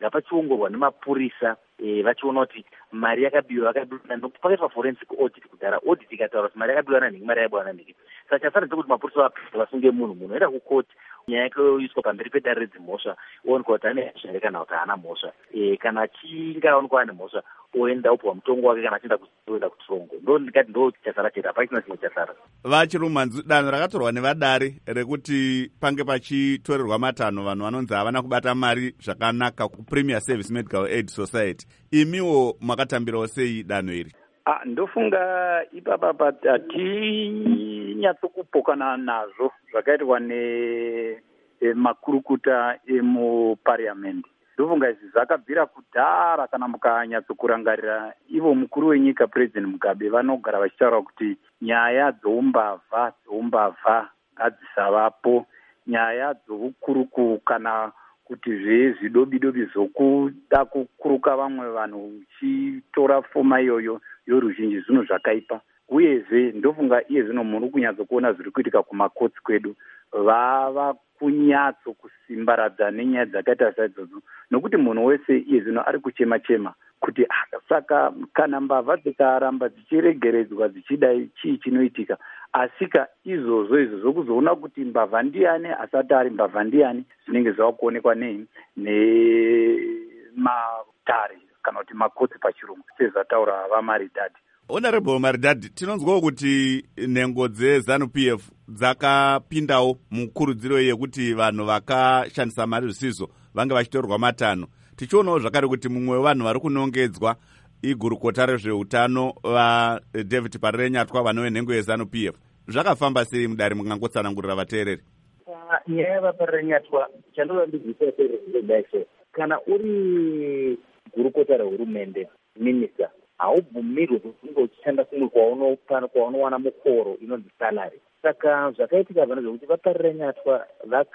ngapachiongorwa nemapurisa vachiona kuti mari yakabiwa nokuti pakaitwa forensic audit kudhara. Audit ikataura kuti mari yakabiwa nanhingi, mari yakabiwa nanhingi. Saka chafanira kuti mapurisa vapedza vasunge munhu oenda kukoti, nyaya yake yoiswa pamberi pedare redzimhosva, oonekwa kuti ane mhosva here kana kuti haana mhosva. Kana achinge aonekwa ane mhosva, oenda opuwa mutongo wake kana achienda kuenda kutongo. Ndikati ndo chasara chete, hapachina chimwe chasara. Vachirumanzu, danho rakatorwa nevadare rekuti pange pachitorerwa matanho vanhu vanonzi havana kubata mari zvakanaka kuPremier Service Medical Aid Society. Imiwo makatambirawo sei danho iri? Ndofunga ipapa hatinyatsokuphokana nazvo zvakaitwa nemakurukuta emuparliament. Ndofunga izvi zvakabvira kudhara. Kana mukanyatsokurangarira ivo mukuru wenyika President Mugabe vanogara vachitaura kuti nyaya dzoumbavha ngadzisavapo, nyaya dzokukuruku kana kuti zvidobidobi zvokuda kukuruka vamwe vanhu uchitora foma iyoyo yoruzhinji zvinhu zvakaipa. Uyezve ndofunga iye zvino muri kunyatsokuona zviri kuitika kumakotsi kwedu, vava kunyatsokusimbaradza nenyaya dzakaita saidzodzo, nokuti munhu wese iye zvino ari kuchema kuti saka kana mbavha dzikaramba dzichiregeredzwa dzichidai chii chinoitika. Asika izvozvo zvokuzoona kuti mbavha ndiani asati ari mbavha ndiani zvinenge zvava kuonekwa nematare kana kuti makotsi pachirungu sezvataura vaMaridadi. Honorable Maridadi, tinonzwawo kuti nhengo dzeZANU-PF dzakapindawo mukurudziro yekuti vanhu vakashandisa mari zvisizvo vange vachitorwa matanho. Tichionawo zvakare kuti mumwe wevanhu vari kunongedzwa igurukota rezveutano vaDavid Parirenyatwa vanove nhengo yeZANU-PF. Zvakafamba sei mudare mukangotsanangurira vateereri? Nyaya yavaParirenyatwa chandoda ndidzidzisa vateereri, kana uri gurukota rehurumende, minista, haubvumirwi kunge uchishanda kumwe kwaunowana mukoro inonzi salary. Saka zvakaitika vanhu zvokuti vaParirenyatwa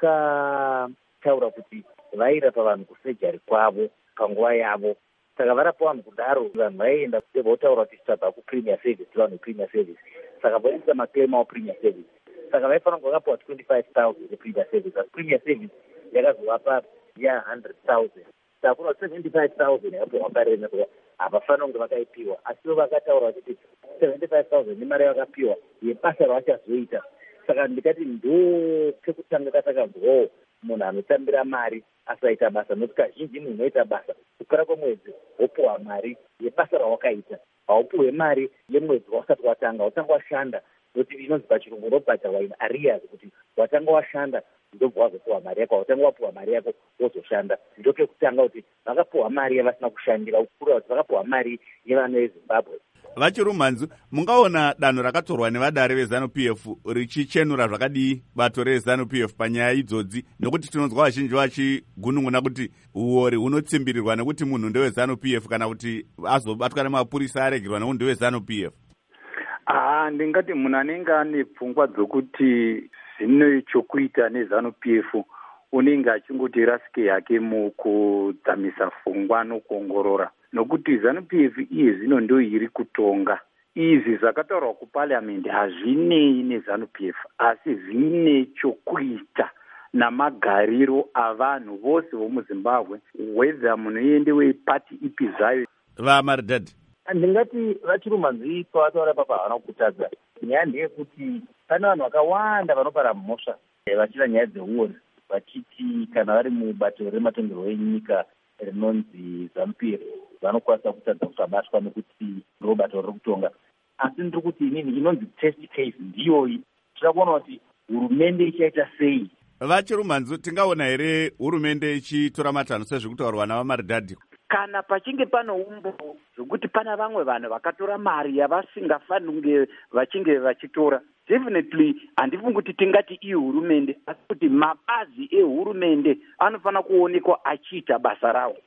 vakataura kuti vairapa vanhu kusejari kwavo panguva yavo. Saka varapa vanhu kudaro, vanhu vaienda votaura kuti tichabva kuPremier Service, vanhu vePremier Service. Saka vaisa maklema awaPremier Service. Saka vaifanira kunge vakapiwa 25,000 yePremier Service. Asi Premier Service yakazovapa 100,000. Saka kuna 75,000 yakapiwa vaParirenyatwa havafanira kunge vakaipiwa. Asiwo vakataura kuti 75,000 nemari yavakapiwa yebasa ravachazoita. Saka ndikati ndo pekutanga katakabvawo munhu anotambira mari asaita basa, nokuti kazhinji munhu unoita basa kupera kwemwedzi wopuwa mari yebasa rawakaita, haupuwe mari yemwedzi wasati watanga washanda, nokuti inonzi pachirungu robhadharwa in arrears, kuti watanga washanda ndobva wazopuwa mari yako, watanga wapuwa mari yako wozoshanda. Ndopekutanga kuti vakapuwa mari yavasina kushandira, ukura kuti vakapuwa mari yevana veZimbabwe. Vachirumanzu, mungaona danho rakatorwa nevadare veZANU-PF richichenura zvakadii bato reZANU-PF panyaya idzodzi, nokuti tinonzwa vazhinji vachigunun'una kuti uori hunotsimbirirwa nekuti munhu ndeweZANU-PF kana kuti azobatwa nemapurisa aregerwa nekuti ndeweZANU-PF? Ndingati munhu anenge ane pfungwa dzokuti zvine chokuita neZANU-PF unenge achingoti rasike yake mukudzamisa pfungwa nokuongorora, nokuti ZANU-PF iye zvino ndo iri kutonga. Izvi zvakataurwa kuParliament hazvinei neZANU-PF, asi zvine chokuita namagariro avanhu vose vomuZimbabwe, whether munhu ende wepati ipi zvayo. VaMaridadi, ndingati vachirumanzi pavataura papa havana kutadza. Nyaya ndeyekuti pane vanhu vakawanda vanopara mhosva vachita nyaya dzeuori, vachiti kana vari mubato rematongerwo enyika rinonzi ZANU-PF vanokwanisa kutadza kusabatwa nekuti ndobato riri kutonga. Asi ndiri kuti inini inonzi test case ndiyoyi, tira kuona kuti hurumende ichaita sei. Vachirumanzu, tingaona here hurumende ichitora matanho sezviri kutaurwa navaMaridadi? Kana pachinge pano umbo zvokuti pana vamwe vanhu vakatora mari yavasingafaniri kunge vachinge vachitora, definitely handifungi kuti tingati iyi hurumende, asi kuti mabazi ehurumende anofanira kuonekwa achiita basa rawo.